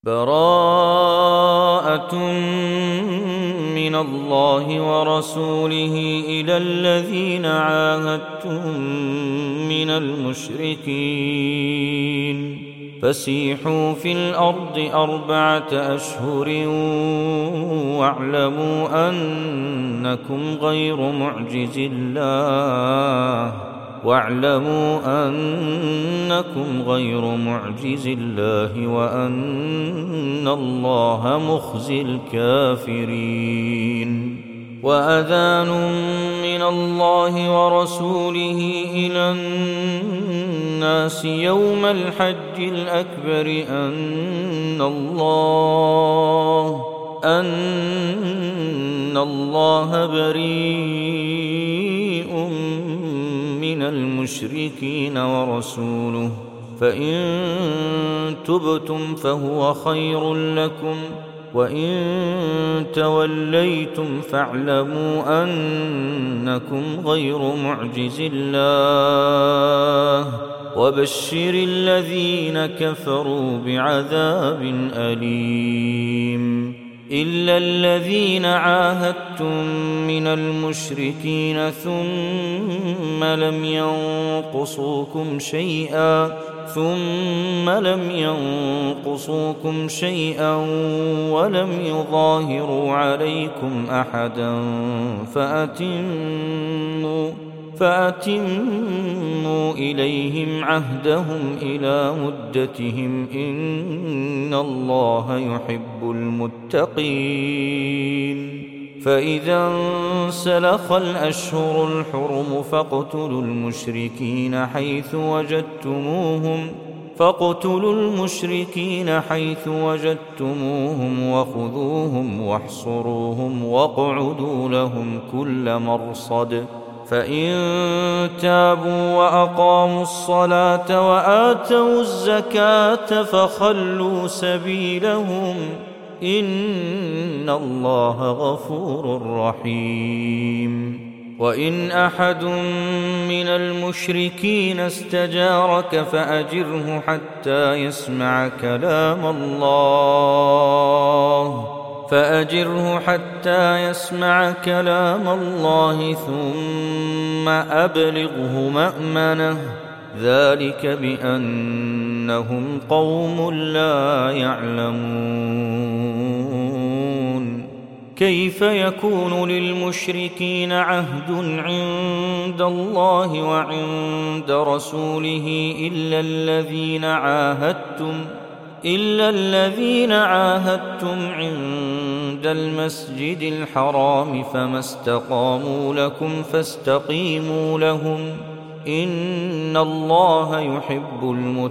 براءة من الله ورسوله إلى الذين عاهدتم من المشركين فسيحوا في الأرض 4 أشهر واعلموا أنكم غير معجز الله وأن الله مخزي الكافرين وأذان من الله ورسوله إلى الناس يوم الحج الأكبر أن الله بريء من المشركين ورسوله فإن تبتم فهو خير لكم وإن توليتم فاعلموا أنكم غير معجز الله وبشر الذين كفروا بعذاب أليم إلا الذين عاهدتم من المشركين ثم لم ينقصوكم شيئا ولم يظاهروا عليكم أحدا فأتموا إليهم عهدهم إلى مدتهم إن الله يحب المتقين فإذا انسلخ الأشهر الحرم فاقتلوا المشركين حيث وجدتموهم وخذوهم واحصروهم واقعدوا لهم كل مرصد فإن تابوا وأقاموا الصلاة وآتوا الزكاة فخلوا سبيلهم إن الله غفور رحيم وإن أحد من المشركين استجارك فأجره حتى يسمع كلام الله ثم أبلغه مأمنه ذلك بأنهم قوم لا يعلمون كيف يكون للمشركين عهد عند الله وعند رسوله إلا الذين عاهدتم عند المسجد الحرام فما استقاموا لكم فاستقيموا لهم إن الله يحب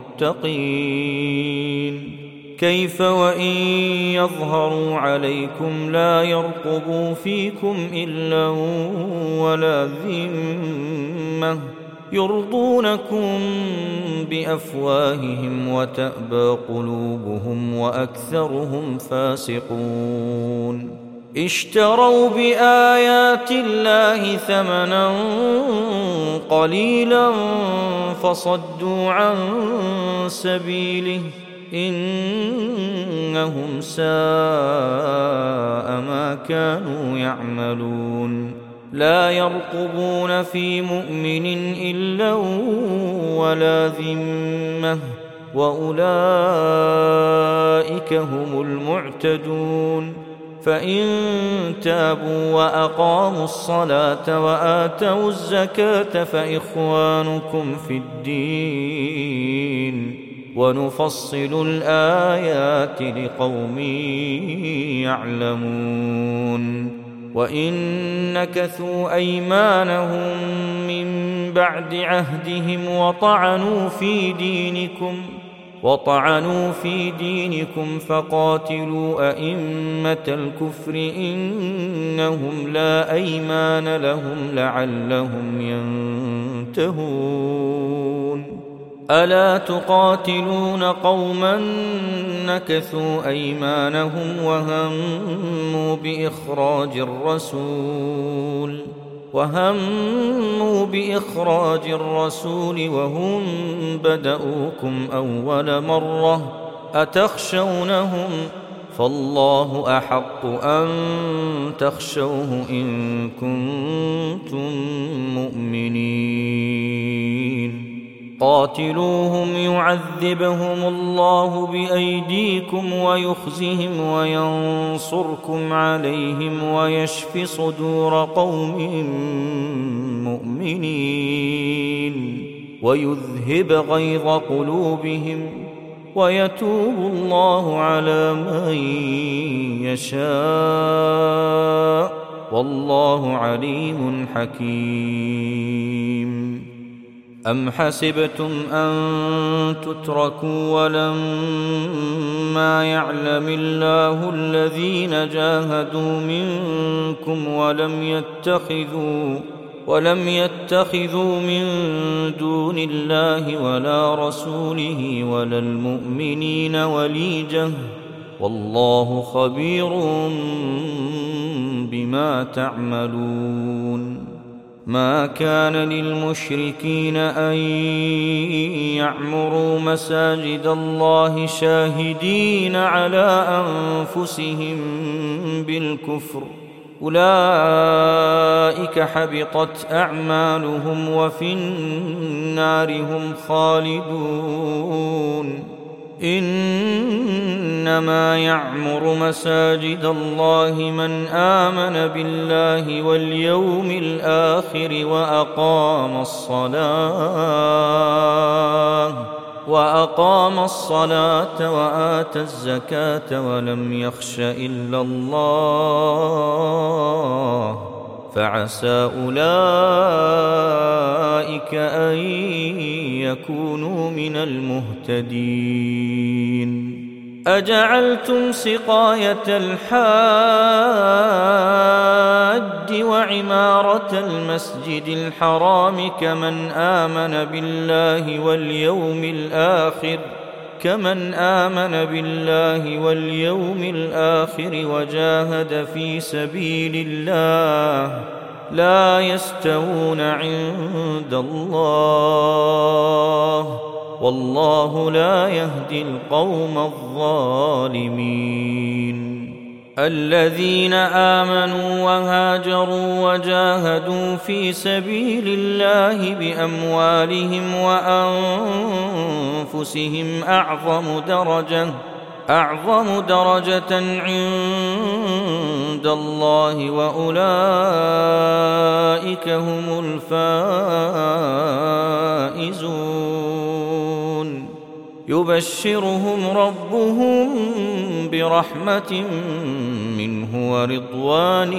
المتقين كيف وإن يظهروا عليكم لا يرقبوا فيكم إلا ولا ذمة يرضونكم بأفواههم وتأبى قلوبهم وأكثرهم فاسقون اشتروا بآيات الله ثمنا قليلا فصدوا عن سبيله إنهم ساء ما كانوا يعملون لا يرقبون في مؤمن إلا ولا ذمة وأولئك هم المعتدون فإن تابوا وأقاموا الصلاة وآتوا الزكاة فإخوانكم في الدين ونفصل الآيات لقوم يعلمون وإن نكثوا أيمانهم من بعد عهدهم وطعنوا في دينكم فقاتلوا أئمة الكفر إنهم لا أيمان لهم لعلهم ينتهون ألا تقاتلون قوما نكثوا أيمانهم وهموا بإخراج الرسول وهم بدؤوكم أول مرة أتخشونهم فالله أحق أن تخشوه إن كنتم مؤمنين قاتلوهم يعذبهم الله بأيديكم ويخزهم وينصركم عليهم ويشف صدور قوم مؤمنين ويذهب غيظ قلوبهم ويتوب الله على من يشاء والله عليم حكيم أم حسبتم أن تتركوا ولما يعلم الله الذين جاهدوا منكم ولم يتخذوا من دون الله ولا رسوله ولا المؤمنين وليجة والله خبير بما تعملون ما كان للمشركين أن يعمروا مساجد الله شاهدين على أنفسهم بالكفر أولئك حبطت أعمالهم وفي النار هم خالدون إنما يعمر مساجد الله من آمن بالله واليوم الآخر وأقام الصلاة وآتى الزكاة ولم يخش إلا الله فعسى أولئك أن يكونوا من المهتدين أجعلتم سقاية الحاج وعمارة المسجد الحرام كمن آمن بالله واليوم الآخر وجاهد في سبيل الله لا يستوون عند الله والله لا يهدي القوم الظالمين الذين آمنوا وهاجروا وجاهدوا في سبيل الله بأموالهم وأنفسهم أعظم درجة عند الله وأولئك هم الفائزون يبشرهم ربهم برحمة منه ورضوان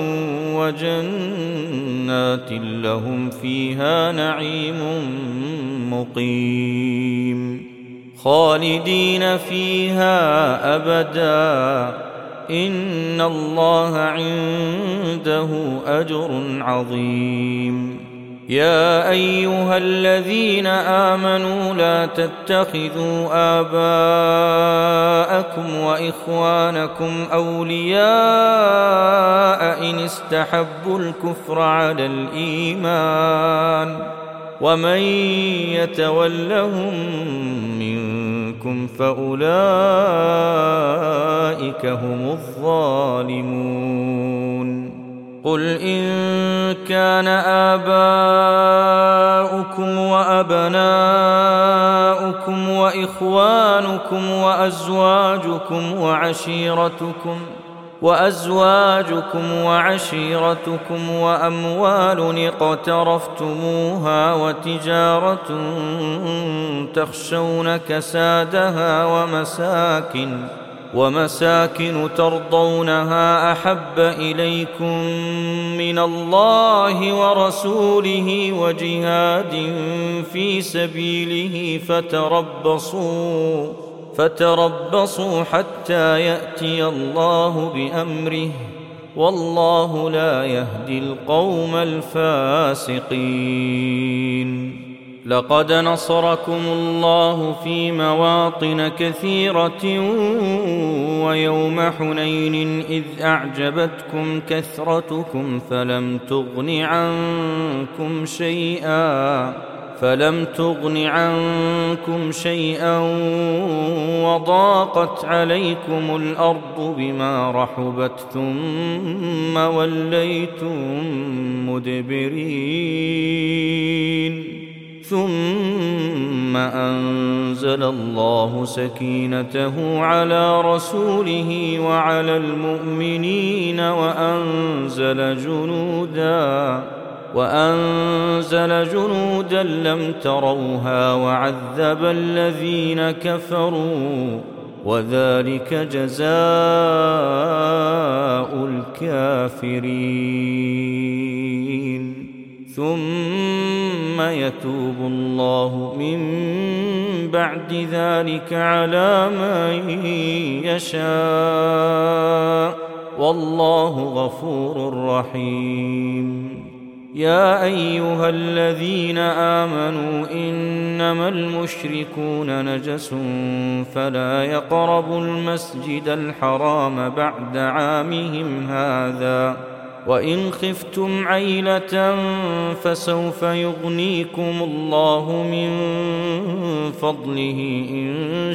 وجنات لهم فيها نعيم مقيم خالدين فيها أبدا إن الله عنده أجر عظيم يا أيها الذين آمنوا لا تتخذوا آباءكم وإخوانكم أولياء إن استحبوا الكفر على الإيمان ومن يتولهم منكم فأولئك هم الظالمون قل إن كان آباؤكم وأبناؤكم وإخوانكم وأزواجكم وعشيرتكم وأموال اقترفتموها وتجارة تخشون كسادها ومساكن ترضونها أحب إليكم من الله ورسوله وجهاد في سبيله فتربصوا حتى يأتي الله بأمره والله لا يهدي القوم الفاسقين لقد نصركم الله في مواطن كثيرة ويوم حنين إذ أعجبتكم كثرتكم فلم تغن عنكم فلم تغن عنكم شيئا وضاقت عليكم الأرض بما رحبت ثم وليتم مدبرين ثم أنزل الله سكينته على رسوله وعلى المؤمنين وأنزل جنودا لم تروها وعذب الذين كفروا وذلك جزاء الكافرين ثم يتوب الله من بعد ذلك على من يشاء والله غفور رحيم. يا أيها الذين آمنوا إنما المشركون نجس فلا يقربوا المسجد الحرام بعد عامهم هذا وإن خفتم عيلة فسوف يغنيكم الله من فضله إن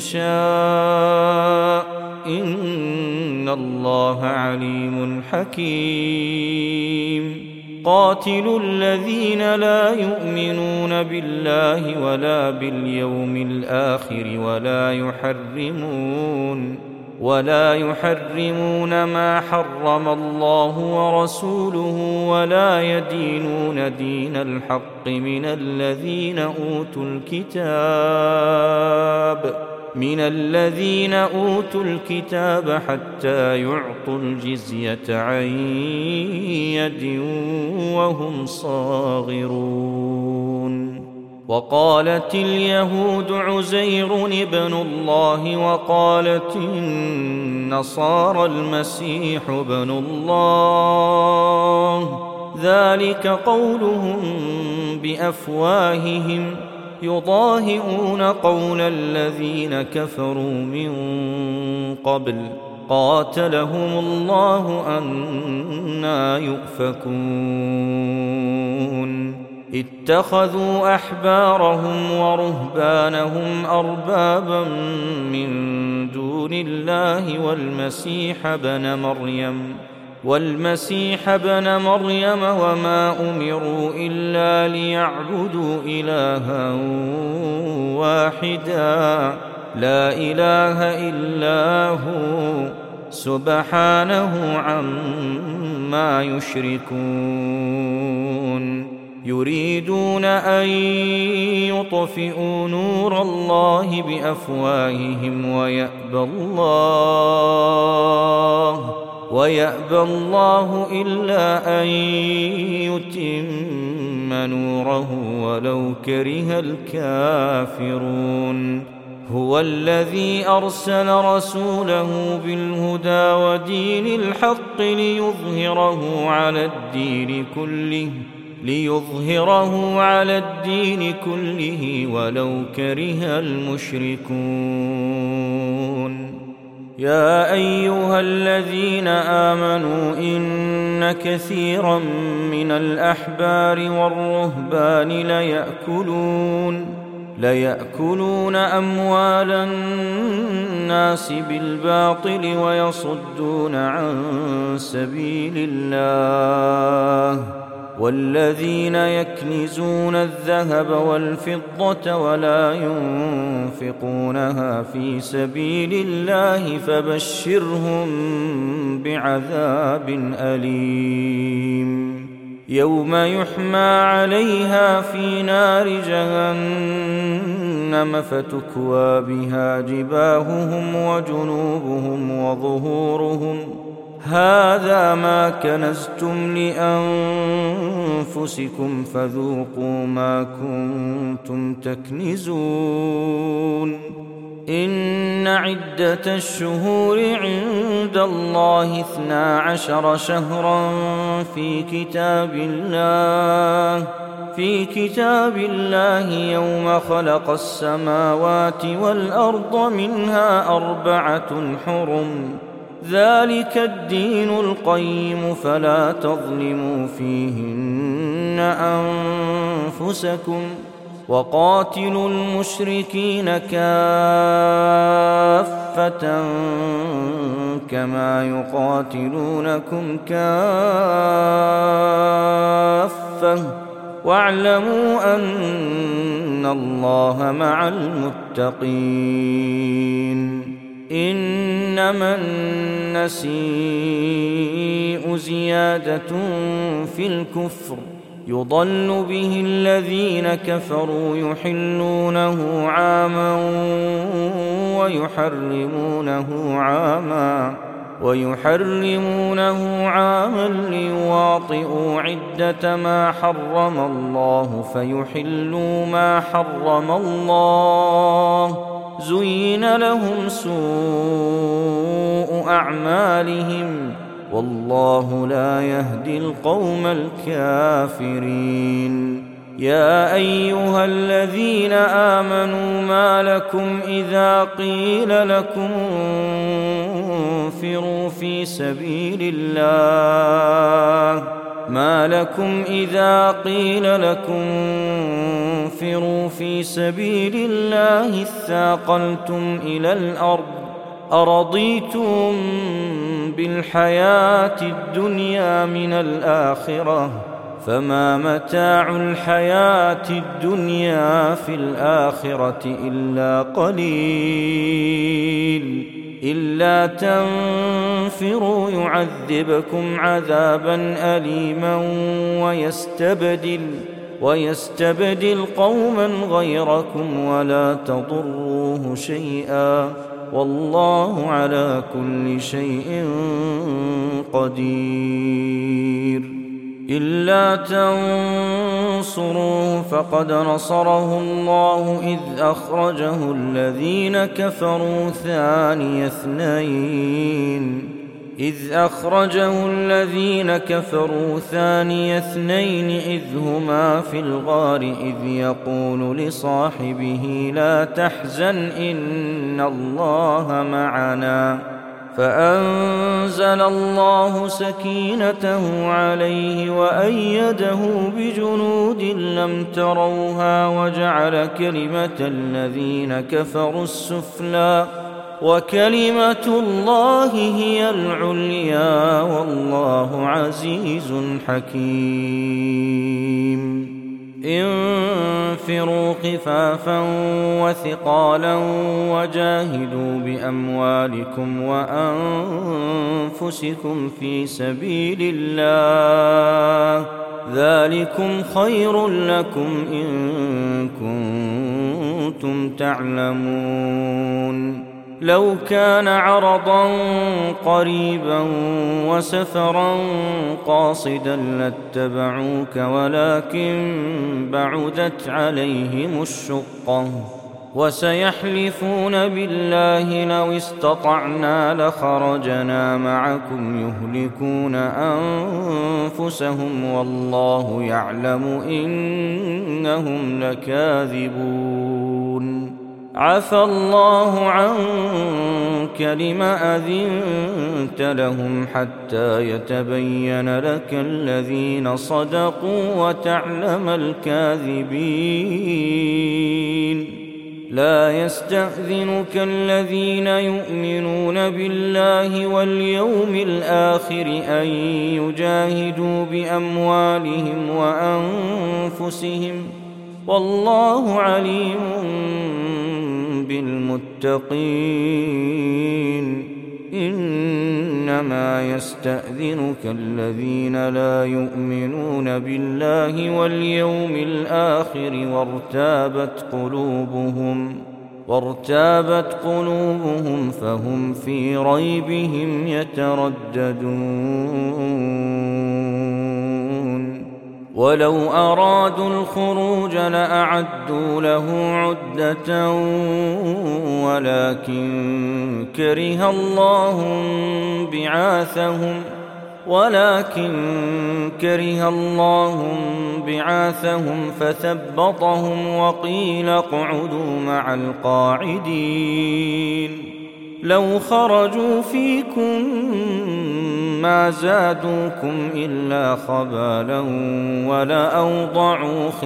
شاء إن الله عليم حكيم. قاتلوا الذين لا يؤمنون بالله ولا باليوم الآخر ولا يحرمون ما حرم الله ورسوله ولا يدينون دين الحق من الذين أوتوا الكتاب حتى يعطوا الجزية عن يد وهم صاغرون. وقالت اليهود عزير ابن الله وقالت النصارى المسيح ابن الله ذلك قولهم بأفواههم يضاهئون قول الذين كفروا من قبل قاتلهم الله أنى يؤفكون. اتخذوا أحبارهم ورهبانهم أربابا من دون الله والمسيح ابن مريم وما أمروا إلا ليعبدوا إلها واحدا لا إله إلا هو سبحانه عما يشركون. يريدون أن يطفئوا نور الله بأفواههم ويأبى الله إلا أن يتم نوره ولو كره الكافرون. هو الذي أرسل رسوله بالهدى ودين الحق ليظهره على الدين كله ولو كره المشركون. يا أيها الذين آمنوا إن كثيرا من الأحبار والرهبان ليأكلون أموال الناس بالباطل ويصدون عن سبيل الله والذين يكنزون الذهب والفضة ولا ينفقونها في سبيل الله فبشرهم بعذاب أليم. يوم يحمى عليها في نار جهنم فتكوى بها جباههم وجنوبهم وظهورهم هذا ما كنزتم لأنفسكم فذوقوا ما كنتم تكنزون. إن عدة الشهور عند الله 12 شهرا في كتاب الله يوم خلق السماوات والأرض منها 4 حرم ذلك الدين القيم فلا تظلموا فيهن أنفسكم وقاتلوا المشركين كافة كما يقاتلونكم كافة واعلموا أن الله مع المتقين. إنما النسيء زيادة في الكفر يضل به الذين كفروا يحلونه عاما ويحرمونه عاما ليواطئوا عدة ما حرم الله فيحلوا ما حرم الله. زين لهم سوء أعمالهم والله لا يهدي القوم الكافرين. يا أيها الذين آمنوا ما لكم إذا قيل لكم انفروا في سبيل الله اثاقلتم إلى الأرض أرضيتم بالحياة الدنيا من الآخرة فما متاع الحياة الدنيا في الآخرة إلا قليل. إلا تنفروا يعذبكم عذابا أليما ويستبدل قوما غيركم ولا تضروه شيئا والله على كل شيء قدير. إلا تنصروه فقد نصره الله إذ أخرجه الذين كفروا ثاني اثنين إذ هما في الغار إذ يقول لصاحبه لا تحزن إن الله معنا فأنزل الله سكينته عليه وأيده بجنود لم تروها وجعل كلمة الذين كفروا السفلى وكلمة الله هي العليا والله عزيز حكيم. انفروا خفافا وثقالا وجاهدوا بأموالكم وأنفسكم في سبيل الله ذلكم خير لكم إن كنتم تعلمون. لو كان عرضا قريبا وسفرا قاصدا لاتبعوك ولكن بعدت عليهم الشقة وسيحلفون بالله لو استطعنا لخرجنا معكم يهلكون أنفسهم والله يعلم إنهم لكاذبون. عفى الله عنك لم أذنت لهم حتى يتبين لك الذين صدقوا وتعلم الكاذبين. لا يستأذنك الذين يؤمنون بالله واليوم الآخر أن يجاهدوا بأموالهم وأنفسهم والله عليم بالمتقين. إنما يستأذنك الذين لا يؤمنون بالله واليوم الآخر وارتابت قلوبهم فهم في ريبهم يترددون. ولو أرادوا الخروج لأعدوا له عدة ولكن كره الله بعاثهم فثبطهم وقيل اقعدوا مع القاعدين. لو خرجوا فيكم ما زادوكم إلا خبالا ولأوضعوا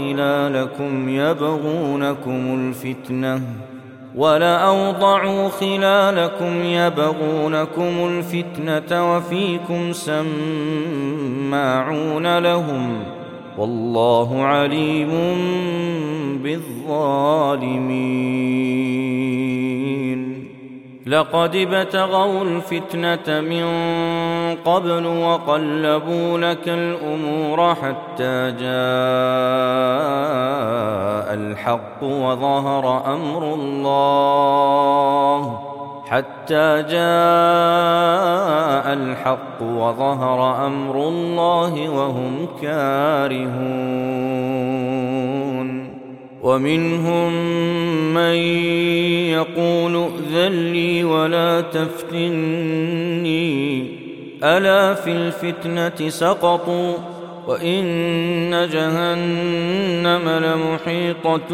خلالكم يبغونكم الفتنة وفيكم سماعون لهم والله عليم بالظالمين. لقد ابتغوا الفتنة من قبل وقلبوا لك الأمور حتى جاء الحق وظهر أمر الله وهم كارهون. ومنهم من يقول ائذن لي ولا تفتني ألا في الفتنة سقطوا وإن جهنم لمحيطة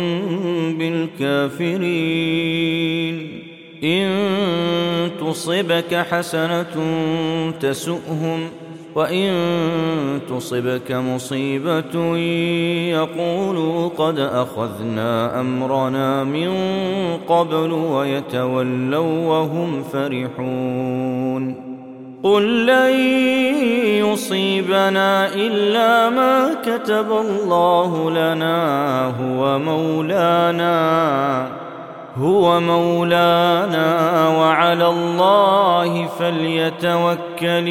بالكافرين. إن تصبك حسنة تسؤهم وإن تصبك مصيبة يقولوا قد أخذنا أمرنا من قبل ويتولوا وهم فرحون. قل لن يصيبنا إلا ما كتب الله لنا هو مولانا وعلى الله فليتوكل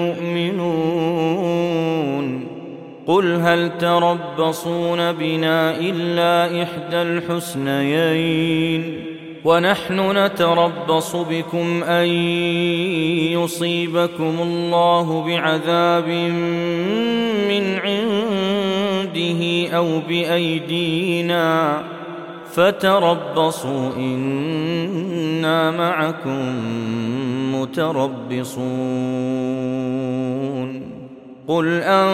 المؤمنون. قل هل تربصون بنا إلا إحدى الحسنيين ونحن نتربص بكم أن يصيبكم الله بعذاب من عنده أو بأيدينا فتربصوا إنا معكم متربصون. قل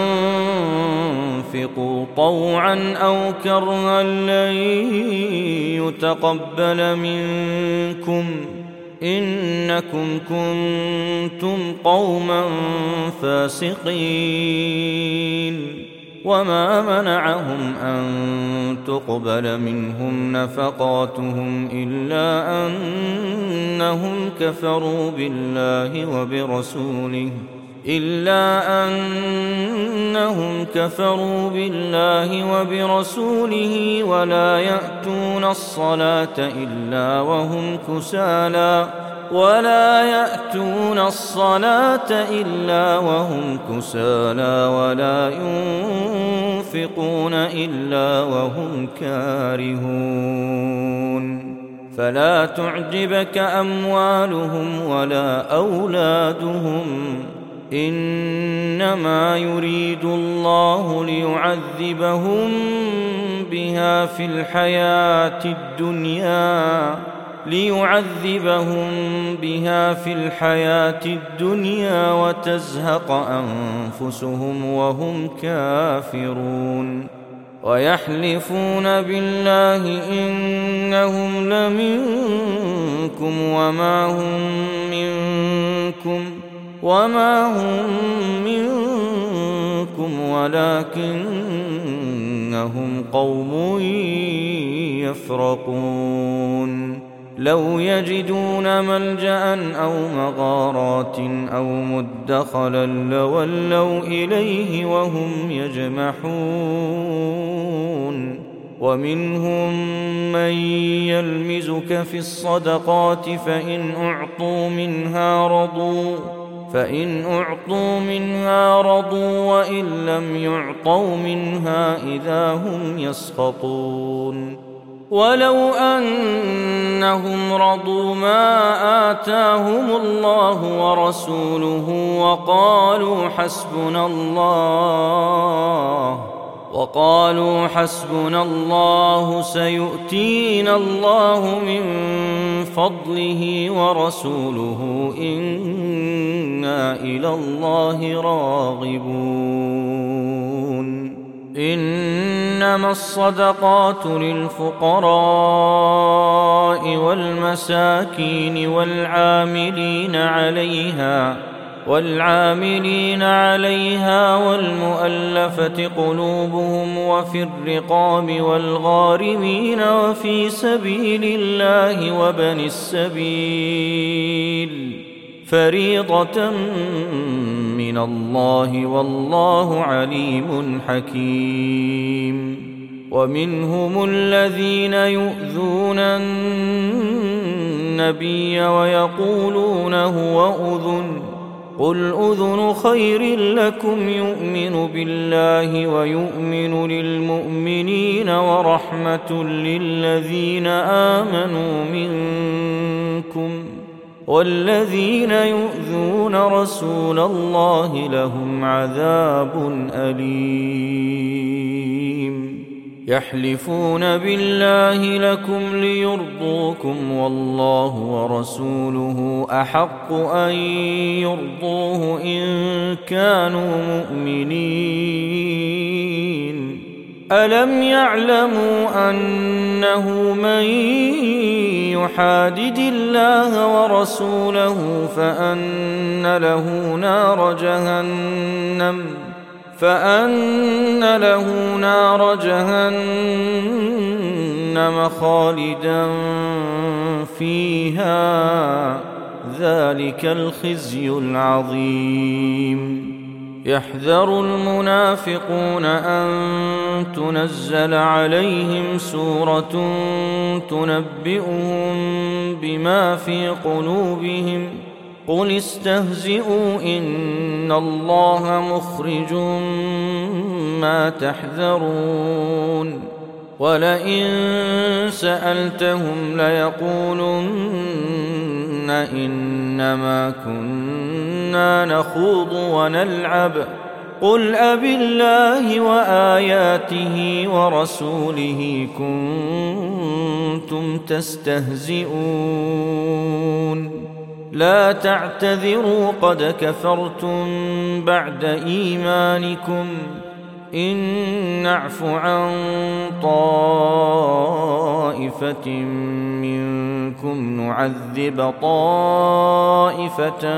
أنفقوا طوعا أو كرها لن يتقبل منكم إنكم كنتم قوما فاسقين. وما منعهم أن تقبل منهم نفقاتهم إلا أنهم كفروا بالله وبرسوله ولا يأتون الصلاة إلا وهم كسالى ولا ينفقون إلا وهم كارهون. فلا تعجبك أموالهم ولا أولادهم إنما يريد الله ليعذبهم بها في الحياة الدنيا وتزهق أنفسهم وهم كافرون. ويحلفون بالله إنهم لمنكم وما هم منكم ولكنهم قوم يفرقون. لو يجدون ملجأ أو مغارات أو مدخلا لولوا إليه وهم يجمحون. ومنهم من يلمزك في الصدقات فإن أعطوا منها رضوا وإن لم يعطوا منها إذا هم يسخطون. ولو أنهم رضوا ما آتاهم الله ورسوله وقالوا حسبنا الله سيؤتينا الله من فضله ورسوله إنا إلى الله راغبون. إنما الصدقات للفقراء للفقراء والمساكين والعاملين عليها والمؤلفة قلوبهم وفي الرقاب والغارمين وفي سبيل الله وابن السبيل فريضة من الله والله عليم حكيم. ومنهم الذين يؤذون النبي ويقولون هو أذن قل أذن خير لكم يؤمن بالله ويؤمن للمؤمنين ورحمة للذين آمنوا منكم والذين يؤذون رسول الله لهم عذاب أليم. يحلفون بالله لكم ليرضوكم والله ورسوله أحق أن يرضوه إن كانوا مؤمنين. ألم يعلموا أنه من يحادد الله ورسوله فأن له نار جهنم خالدا فيها ذلك الخزي العظيم. يحذر المنافقون أن تنزل عليهم سورة تنبئهم بما في قلوبهم قل استهزئوا إن الله مخرج ما تحذرون. ولئن سألتهم ليقولن إنما كنا نخوض ونلعب قل أبالله وآياته ورسوله كنتم تستهزئون لا تعتذروا قد كفرتم بعد إيمانكم إن نعف عن طائفة منكم نعذب طائفة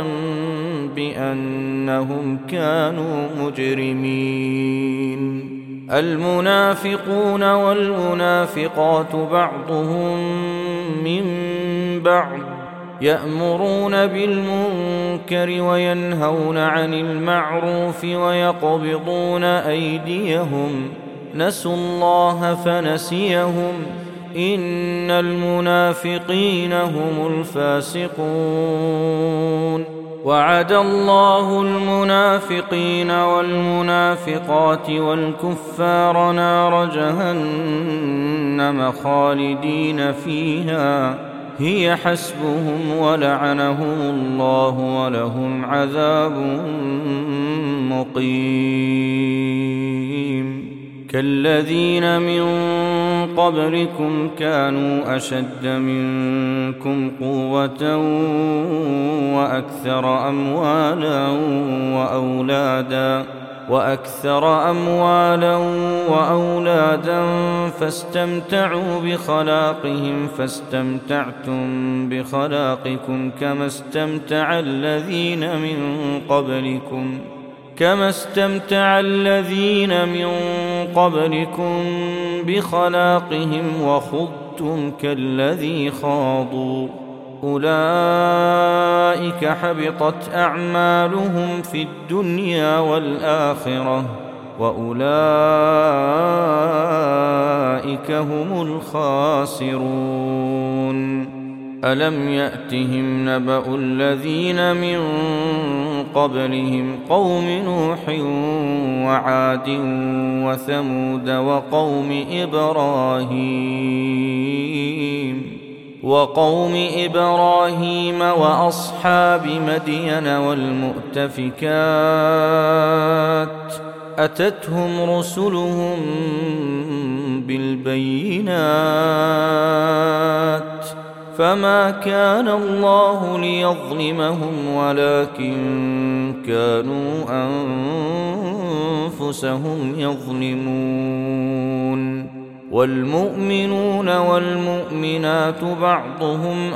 بأنهم كانوا مجرمين. المنافقون والمنافقات بعضهم من بعض يأمرون بالمنكر وينهون عن المعروف ويقبضون أيديهم نسوا الله فنسيهم إن المنافقين هم الفاسقون. وعد الله المنافقين والمنافقات والكفار نار جهنم خالدين فيها هي حسبهم ولعنهم الله ولهم عذاب مقيم. كالذين من قبلكم كانوا أشد منكم قوة وأكثر أموالا وأولادا فاستمتعوا بخلاقهم فاستمتعتم بخلاقكم كما استمتع الذين من قبلكم بخلاقهم وخضتم كالذي خاضوا أولئك حبطت أعمالهم في الدنيا والآخرة وأولئك هم الخاسرون. ألم يأتهم نبأ الذين من قبلهم قوم نوح وعاد وثمود وقوم إبراهيم وأصحاب مدين والمؤتفكات أتتهم رسلهم بالبينات فما كان الله ليظلمهم ولكن كانوا أنفسهم يظلمون. والمؤمنون والمؤمنات بعضهم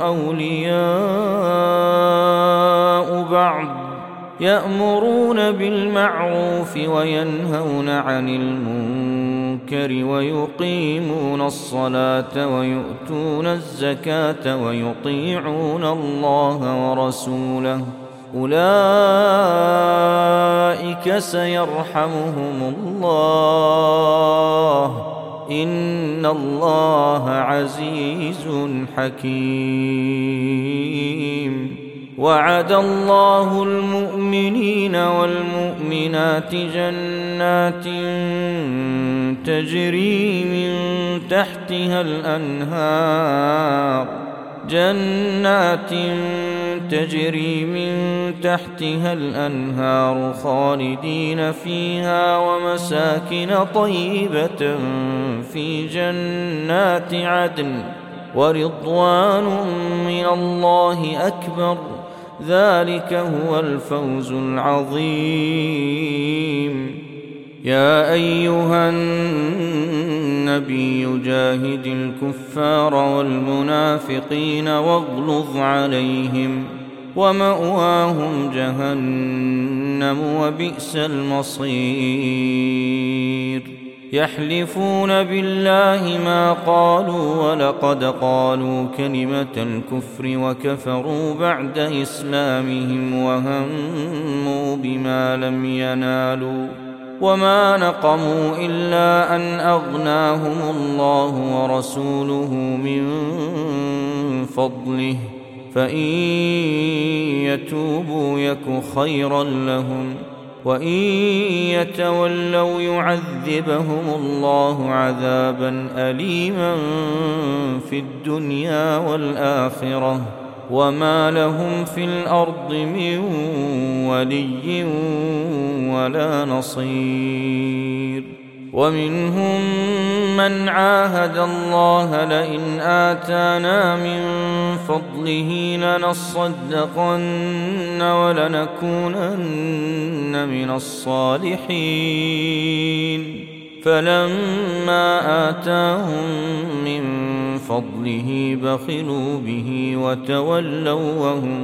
أولياء بعض يأمرون بالمعروف وينهون عن المنكر ويقيمون الصلاة ويؤتون الزكاة ويطيعون الله ورسوله أولئك سيرحمهم الله إن الله عزيز حكيم وعد الله المؤمنين والمؤمنات جنات تجري من تحتها الأنهار خالدين فيها ومساكن طيبة في جنات عدن ورضوان من الله أكبر ذلك هو الفوز العظيم يا أيها النبي جاهد الكفار والمنافقين واغلظ عليهم ومأواهم جهنم وبئس المصير يحلفون بالله ما قالوا ولقد قالوا كلمة الكفر وكفروا بعد إسلامهم وهموا بما لم ينالوا وما نقموا إلا أن أغناهم الله ورسوله من فضله فإن يتوبوا يك خيرا لهم وإن يتولوا يعذبهم الله عذابا أليما في الدنيا والآخرة وما لهم في الأرض من ولي ولا نصير ومنهم من عاهد الله لئن آتانا من فضله لنصدقن ولنكونن من الصالحين فلما آتاهم من فضله بخلوا به وتولوا وهم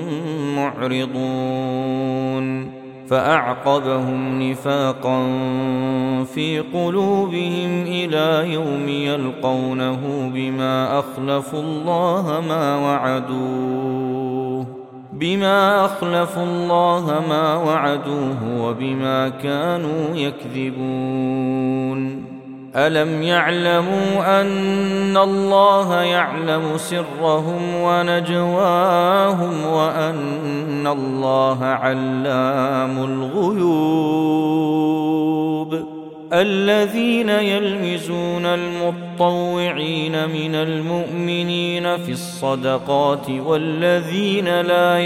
معرضون فأعقبهم نفاقا في قلوبهم إلى يوم يلقونه بما أخلفوا الله ما وعدوه وبما كانوا يكذبون ألم يعلموا أن الله يعلم سرهم ونجواهم وأن الله علام الغيوب الذين يلمزون المطوعين من المؤمنين في الصدقات والذين لا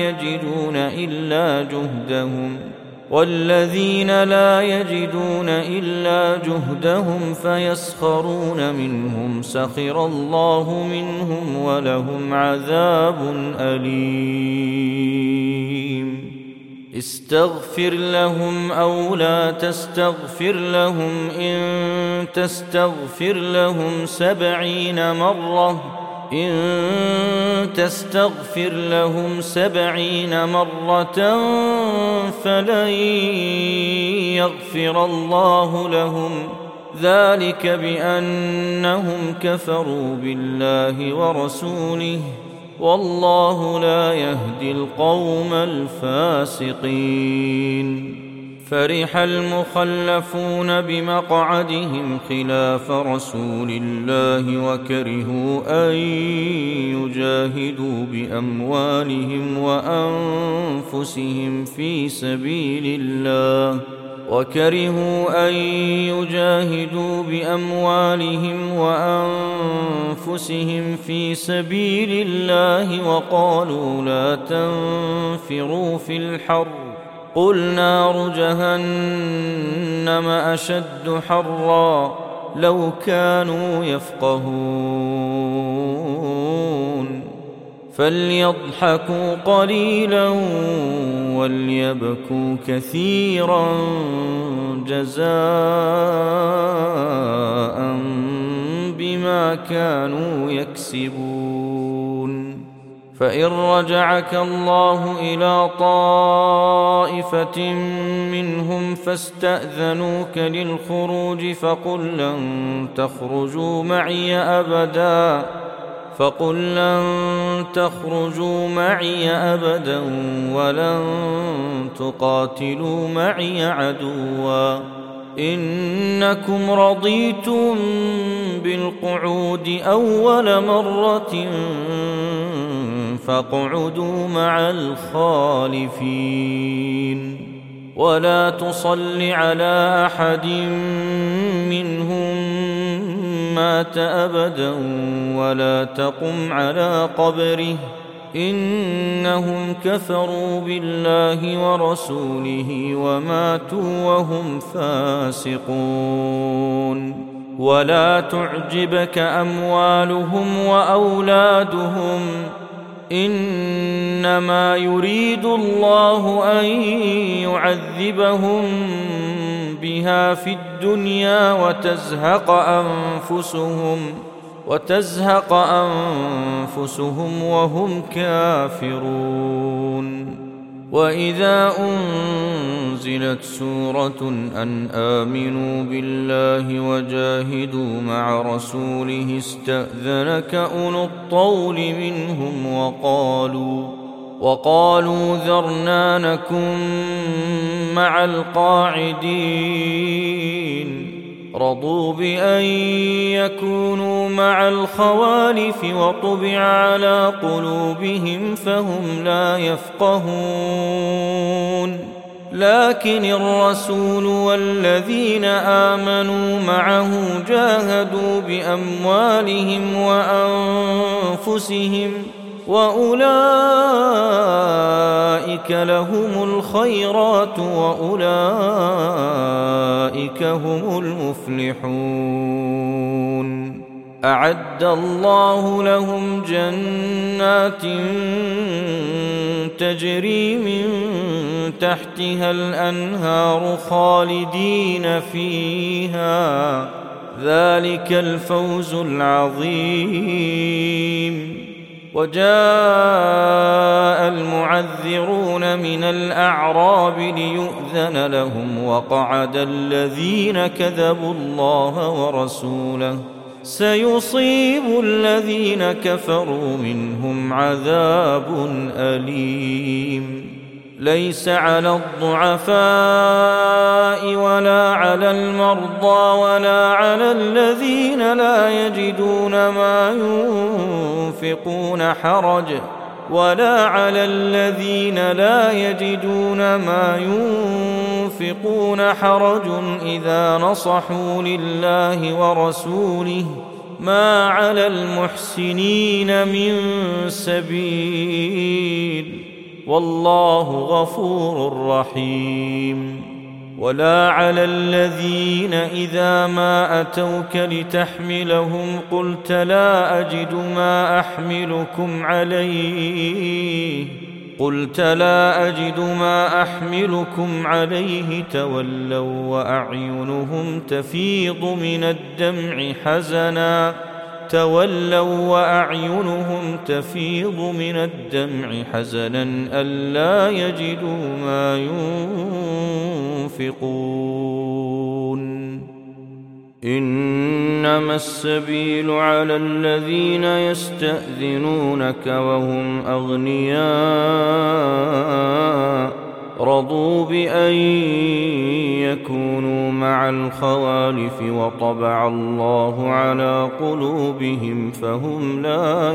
يجدون إلا جهدهم فيسخرون منهم سخر الله منهم ولهم عذاب أليم استغفر لهم أو لا تستغفر لهم إن تستغفر لهم 70 مرة فلن يغفر الله لهم ذلك بأنهم كفروا بالله ورسوله والله لا يهدي القوم الفاسقين فرح المخلفون بمقعدهم خلاف رسول الله وكرهوا أن يجاهدوا بأموالهم وأنفسهم في سبيل الله وقالوا لا تنفروا في الحر قل نار جهنم أشد حرا لو كانوا يفقهون فليضحكوا قليلا وليبكوا كثيرا جزاء بما كانوا يكسبون. فإن رجعك الله إلى طائفة منهم فاستأذنوك للخروج فقل لن تخرجوا معي أبدا ولن تقاتلوا معي عدوا إنكم رضيتم بالقعود أول مرة فاقعدوا مع الخالفين. ولا تصل على أحد منهم مات أبدا ولا تقم على قبره إنهم كفروا بالله ورسوله وماتوا وهم فاسقون. ولا تعجبك أموالهم وأولادهم إنما يريد الله أن يعذبهم بها في الدنيا وتزهق أنفسهم وهم كافرون. وإذا أنزلت سورة أن آمنوا بالله وجاهدوا مع رسوله استأذنك أولو الطول منهم وقالوا ذرنا نكن مع القاعدين رضوا بأن يكونوا مع الخوالف وطبع على قلوبهم فهم لا يفقهون. لكن الرسول والذين آمنوا معه جاهدوا بأموالهم وأنفسهم وأولئك لهم الخيرات وأولئك هم المفلحون. أعد الله لهم جنات تجري من تحتها الأنهار خالدين فيها ذلك الفوز العظيم. وجاء المعذرون من الأعراب ليؤذن لهم وقعد الذين كذبوا الله ورسوله سيصيب الذين كفروا منهم عذاب أليم. ليس على الضعفاء ولا على المرضى ولا على الذين لا يجدون ما ينفقون حرج إذا نصحوا لله ورسوله ما على المحسنين من سبيل والله غفور رحيم. ولا على الذين إذا ما أتوك لتحملهم قلت لا أجد ما أحملكم عليه تولوا وأعينهم تفيض من الدمع حزنا ألا يجدوا ما ينفقون. إنما السبيل على الذين يستأذنونك وهم أغنياء رضوا بأن يكونوا مع الخوالف وطبع الله على قلوبهم فهم لا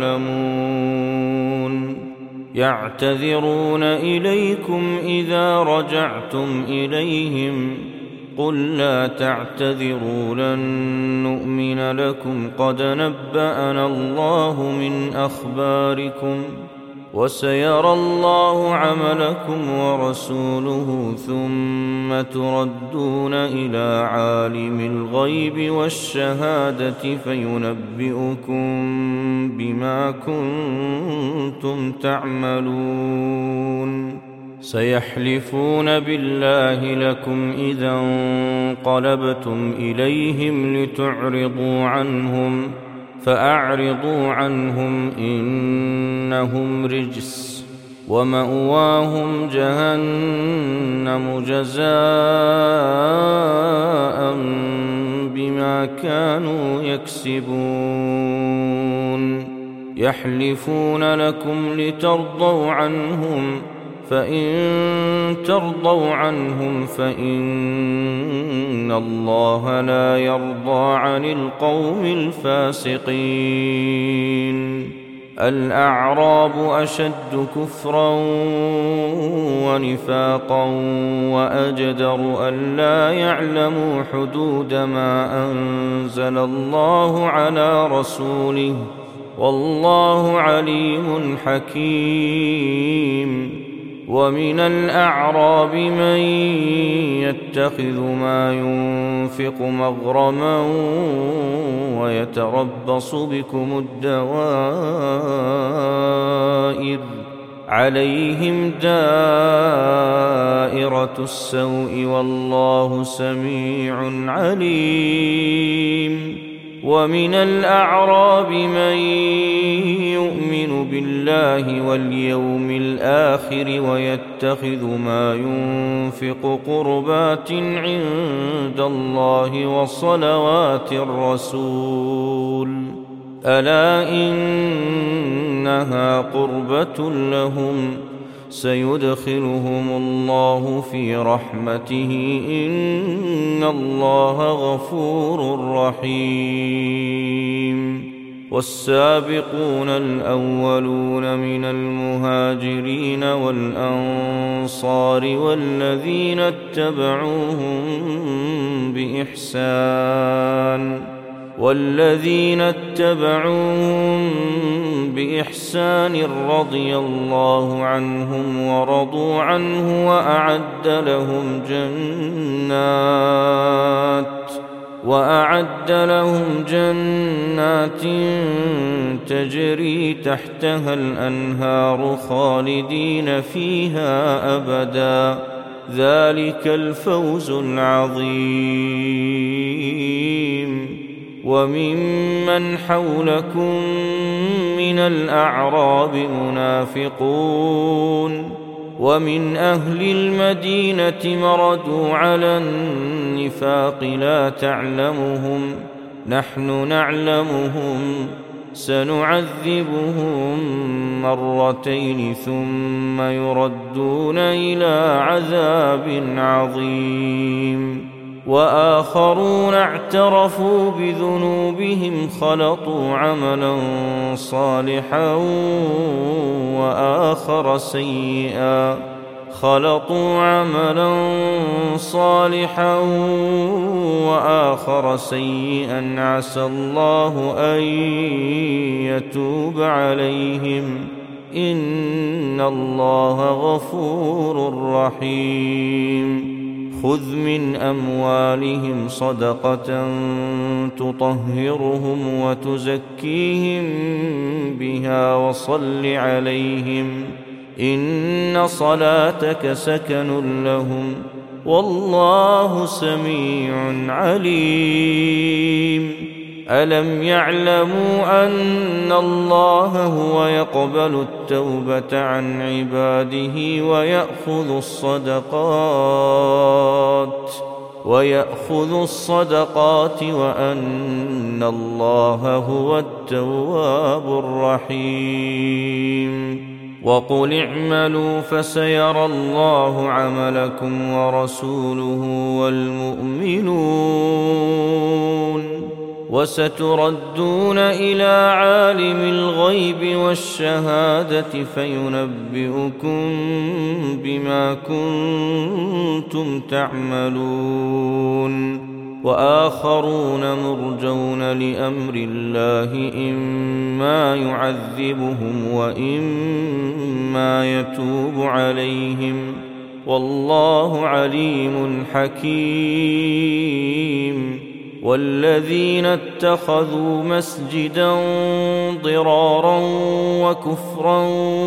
يعلمون. يعتذرون إليكم إذا رجعتم إليهم قل لا تعتذروا لن نؤمن لكم قد نبأنا الله من أخباركم وسيرى الله عملكم ورسوله ثم تردون إلى عالم الغيب والشهادة فينبئكم بما كنتم تعملون. سيحلفون بالله لكم إذا انقلبتم إليهم لتعرضوا عنهم فأعرضوا عنهم إنهم رجس ومأواهم جهنم جزاء بما كانوا يكسبون يحلفون لكم لترضوا عنهم فإن ترضوا عنهم فإن الله لا يرضى عن القوم الفاسقين الأعراب أشد كفرا ونفاقا وأجدر ألا يعلموا حدود ما أنزل الله على رسوله والله عليم حكيم ومن الأعراب من يتخذ ما ينفق مغرما ويتربص بكم الدوائر عليهم دائرة السوء والله سميع عليم ومن الأعراب من يؤمن بالله واليوم الآخر ويتخذ ما ينفق قربات عند الله وصلوات الرسول ألا إنها قربة لهم سيدخلهم الله في رحمته إن الله غفور رحيم والسابقون الأولون من المهاجرين والأنصار والذين اتبعوهم بإحسان رضي الله عنهم ورضوا عنه وأعد لهم جنات تجري تحتها الأنهار خالدين فيها أبدا ذلك الفوز العظيم وممن حولكم من الأعراب منافقون ومن أهل المدينة مردوا على النفاق لا تعلمهم نحن نعلمهم سنعذبهم مرتين ثم يردون إلى عذاب عظيم وآخرون اعترفوا بذنوبهم خلطوا عملا صالحا وآخر سيئا عسى الله أن يتوب عليهم إن الله غفور رحيم خذ من أموالهم صدقة تطهرهم وتزكيهم بها وصل عليهم إن صلاتك سكن لهم والله سميع عليم ألم يعلموا أن الله هو يقبل التوبة عن عباده ويأخذ الصدقات وأن الله هو التواب الرحيم وقل اعملوا فسيرى الله عملكم ورسوله والمؤمنون وستردون إلى عالم الغيب والشهادة فينبئكم بما كنتم تعملون وآخرون مرجون لأمر الله إما يعذبهم وإما يتوب عليهم والله عليم حكيم والذين اتخذوا مسجدا ضرارا وكفرا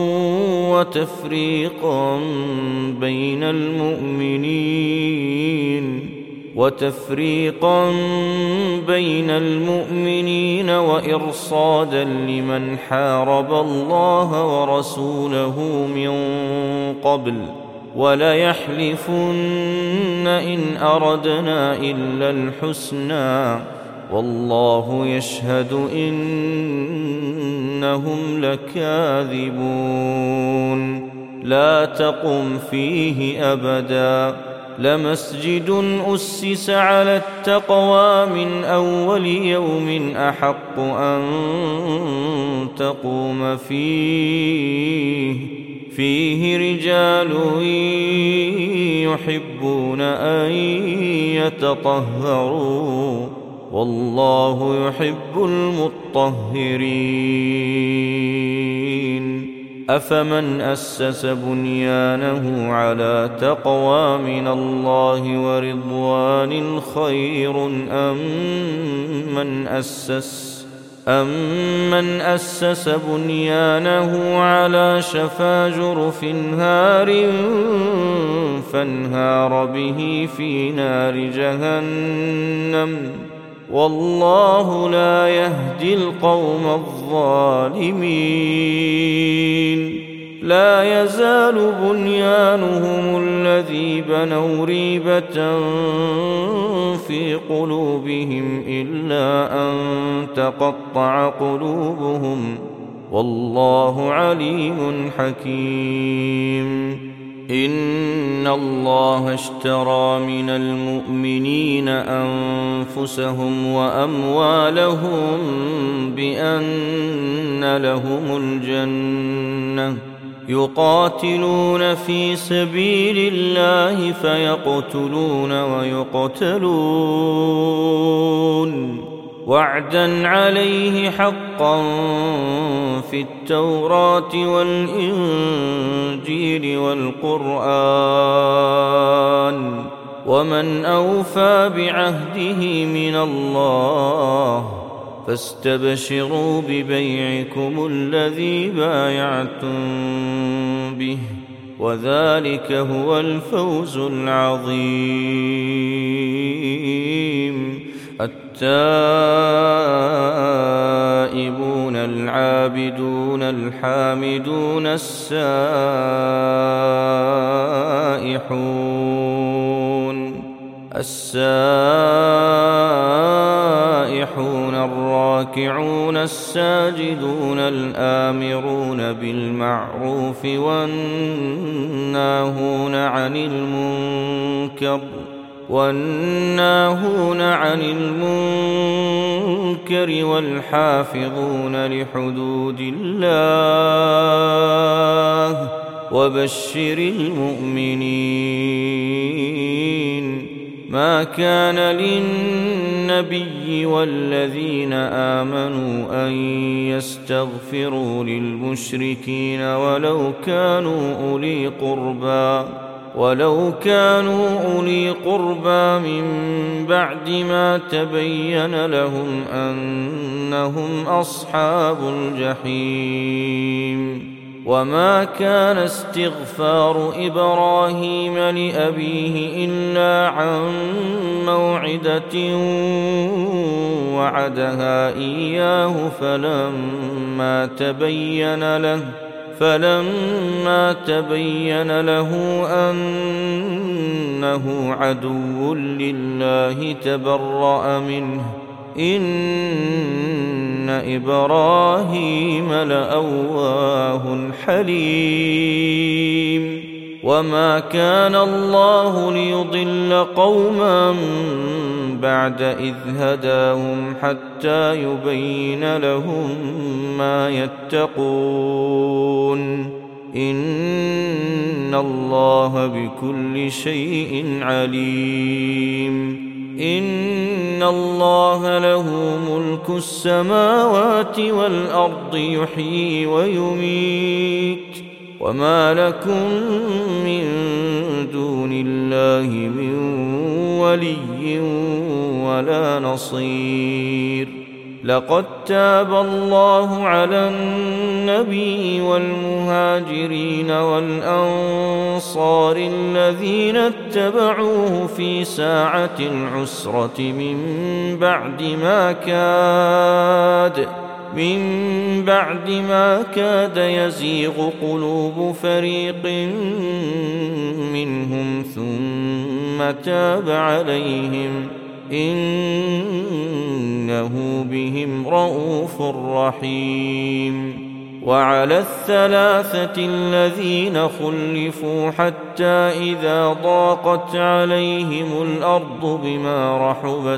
وتفريقا بين المؤمنين وإرصادا لمن حارب الله ورسوله من قبل وليحلفن إن أردنا إلا الحسنى والله يشهد إنهم لكاذبون لا تقم فيه أبدا لمسجد أسس على التقوى من أول يوم أحق أن تقوم فيه رجال يحبون أن يتطهروا والله يحب المطهرين أفمن أسس بنيانه على تقوى من الله ورضوان خير أمن أسس بنيانه على شفا جرف هار فانهار به في نار جهنم والله لا يهدي القوم الظالمين لا يزال بنيانهم الذي بنوا ريبة في قلوبهم إلا أن تقطع قلوبهم والله عليم حكيم إن الله اشترى من المؤمنين أنفسهم وأموالهم بأن لهم الجنة يقاتلون في سبيل الله فيقتلون ويقتلون وعدا عليه حقا في التوراة والإنجيل والقرآن ومن أوفى بعهده من الله فاستبشروا ببيعكم الذي بايعتم به وذلك هو الفوز العظيم التائبون العابدون الحامدون السائحون الراكعون الساجدون الآمرون بالمعروف والناهون عن المنكر والحافظون لحدود الله وبشر المؤمنين ما كان للنبي والذين آمنوا أن يستغفروا للمشركين ولو كانوا أولي قربى من بعد ما تبين لهم أنهم أصحاب الجحيم وما كان استغفار إبراهيم لأبيه إلا عن موعدة وعدها إياه فلما تبين له أنه عدو لله تبرأ منه إن إبراهيم لأواه حليم وما كان الله ليضل قوما بعد إذ هداهم حتى يبين لهم ما يتقون إن الله بكل شيء عليم إن الله له ملك السماوات والأرض يحيي ويميت وما لكم من دون الله من ولي ولا نصير. لقد تاب الله على النبي والمهاجرين والأنصار الذين اتبعوه في ساعة العسرة من بعد ما كاد يزيغ قلوب فريق منهم ثم تاب عليهم إنه بهم رءوف رحيم. وعلى الثلاثة الذين خلفوا حتى إذا ضاقت عليهم الأرض بما رحبت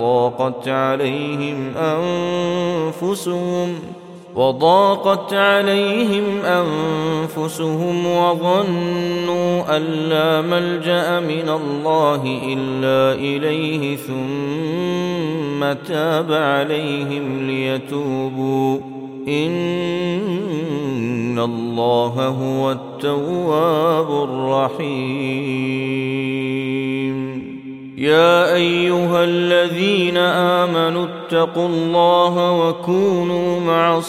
وضاقت عليهم أنفسهم وظنوا أن لا ملجأ من الله إلا إليه ثم تاب عليهم ليتوبوا إن الله هو التواب الرحيم. يا أيها الذين آمنوا اتقوا الله وكونوا مع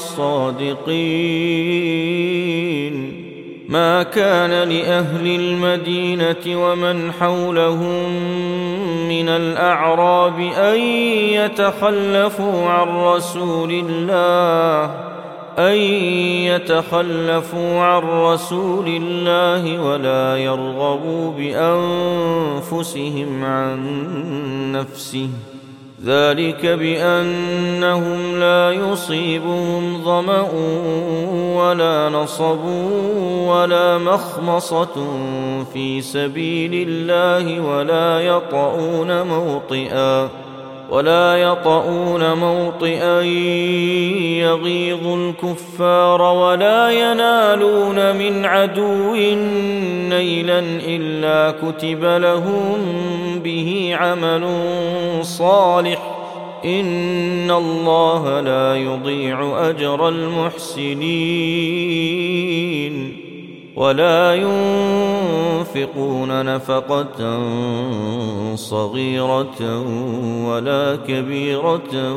الصادقين. ما كان لأهل المدينة ومن حولهم من الأعراب أن يتخلفوا عن رسول الله ولا يرغبوا بأنفسهم عن نفسه، ذلك بأنهم لا يصيبهم ظمأ ولا نصب ولا مخمصة في سبيل الله ولا يطؤون موطئا يغيظ الكفار ولا ينالون من عدو نيلا إلا كتب لهم به عمل صالح إن الله لا يضيع أجر المحسنين. ولا ينفقون نفقة صغيرة ولا كبيرة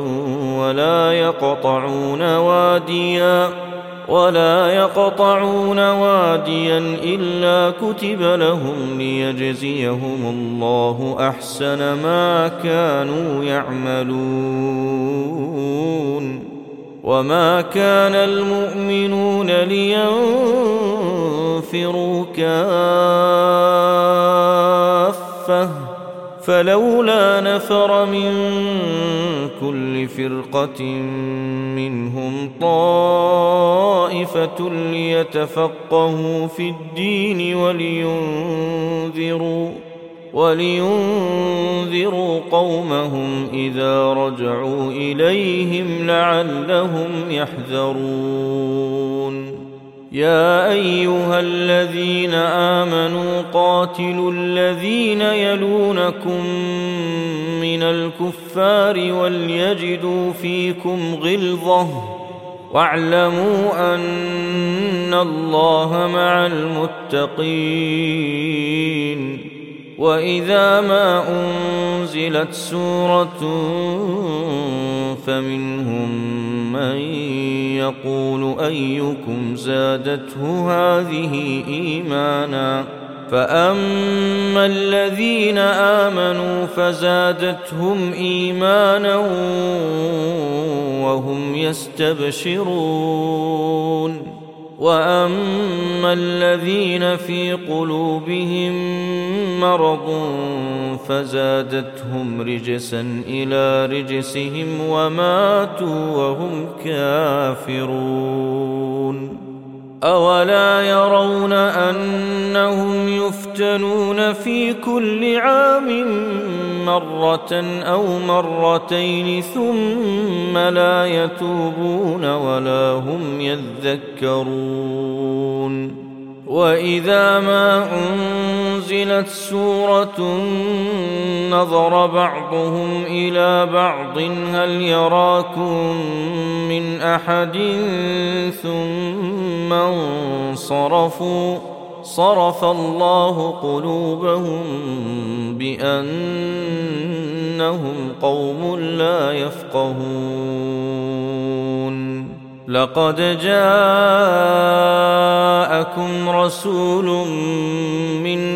ولا يقطعون واديا إلا كتب لهم ليجزيهم الله أحسن ما كانوا يعملون. وما كان المؤمنون لينفروا كافة فلولا نفر من كل فرقة منهم طائفة ليتفقهوا في الدين ولينذروا قومهم إذا رجعوا إليهم لعلهم يحذرون. يا أيها الذين آمنوا قاتلوا الذين يلونكم من الكفار وليجدوا فيكم غلظة واعلموا أن الله مع المتقين. وإذا ما أنزلت سورة فمنهم من يقول أيكم زادته هذه إيمانا فأما الذين آمنوا فزادتهم إيمانا وهم يستبشرون. وأما الذين في قلوبهم مرض فزادتهم رجسا إلى رجسهم وماتوا وهم كافرون. أولا يرون أنهم يفتنون في كل عام مرة أو مرتين ثم لا يتوبون ولا هم يذكرون. وإذا ما أنزلت سورة نظر بعضهم إلى بعض هل يراكم من أحد ثم انصرفوا صرف الله قلوبهم بأنهم قوم لا يفقهون. لقد جاءكم رسول من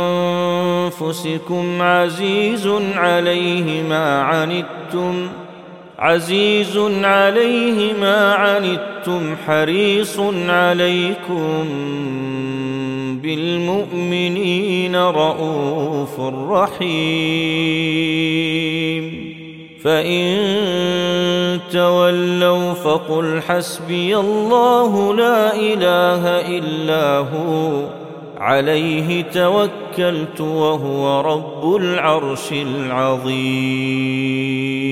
أنفسكم عزيز عليه ما عنتم حريص عليكم بالمؤمنين رؤوف رحيم. فإن تولوا فقل حسبي الله لا إله إلا هو عليه توكلت وهو رب العرش العظيم.